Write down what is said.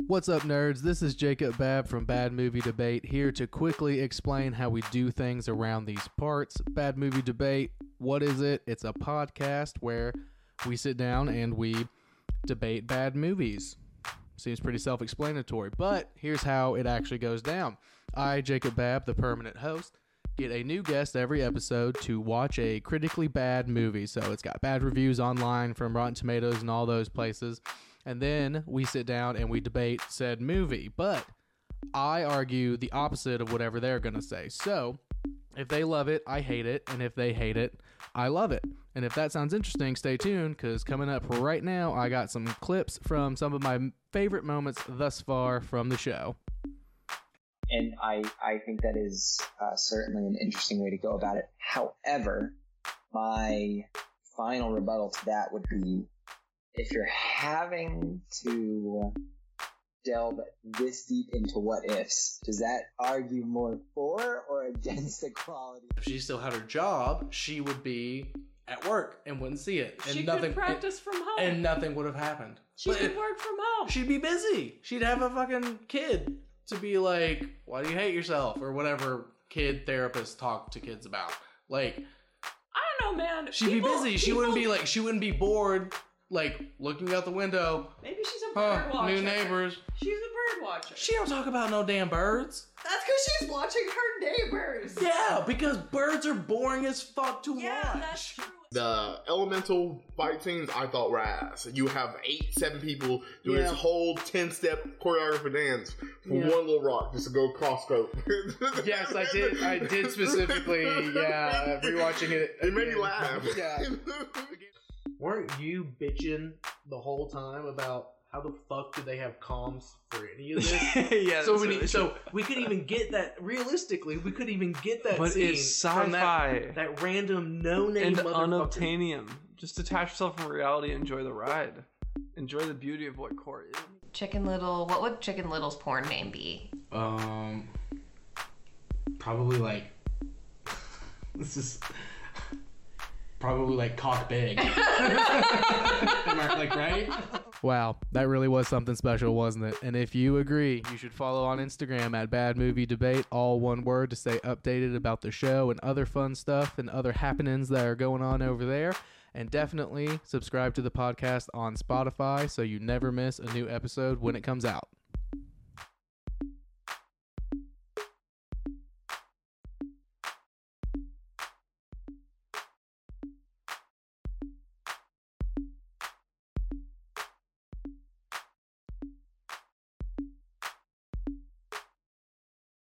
What's up, nerds? This is Jacob Babb from Bad Movie Debate, here to quickly explain how we do things around these parts. Bad Movie Debate, what is it? It's a podcast where we sit down and we debate bad movies. Seems pretty self-explanatory, but here's how it actually goes down. I, Jacob Babb, the permanent host, get a new guest every episode to watch a critically bad movie. So it's got bad reviews online from Rotten Tomatoes and all those places. And then we sit down and we debate said movie. But I argue the opposite of whatever they're going to say. So if they love it, I hate it. And if they hate it, I love it. And if that sounds interesting, stay tuned, because coming up right now, I got some clips from some of my favorite moments thus far from the show. And I think that is certainly an interesting way to go about it. However, my final rebuttal to that would be, if you're having to delve this deep into what ifs, does that argue more for or against equality? If she still had her job, she would be at work and wouldn't see it. And she could practice from home. And nothing would have happened. She could work from home. She'd be busy. She'd have a fucking kid to be like, why do you hate yourself? Or whatever kid therapists talk to kids about. Like, I don't know, man. She'd be busy. She wouldn't be bored, like, looking out the window. Maybe she's a bird watcher. New neighbors. She's a bird watcher. She don't talk about no damn birds. That's because she's watching her neighbors. Yeah, because birds are boring as fuck to watch. Yeah, that's true. The elemental fight scenes I thought were ass. You have 7 people doing this whole 10-step choreography dance for one little rock just to go cross-scope. Yes, I did specifically, rewatching it. It made me laugh. Yeah. Weren't you bitching the whole time about how the fuck did they have comms for any of this? Yeah, so we could even get that, realistically, we could even get that but scene it's sci-fi. from that random no-name and motherfucker. unobtainium. Just detach yourself from reality and enjoy the ride. Enjoy the beauty of what core is. Chicken Little, what would Chicken Little's porn name be? Probably like, this is probably like cock big. Am I like right? Wow, that really was something special, wasn't it? And if you agree, you should follow on Instagram at Bad Movie Debate, all one word, to stay updated about the show and other fun stuff and other happenings that are going on over there. And definitely subscribe to the podcast on Spotify so you never miss a new episode when it comes out.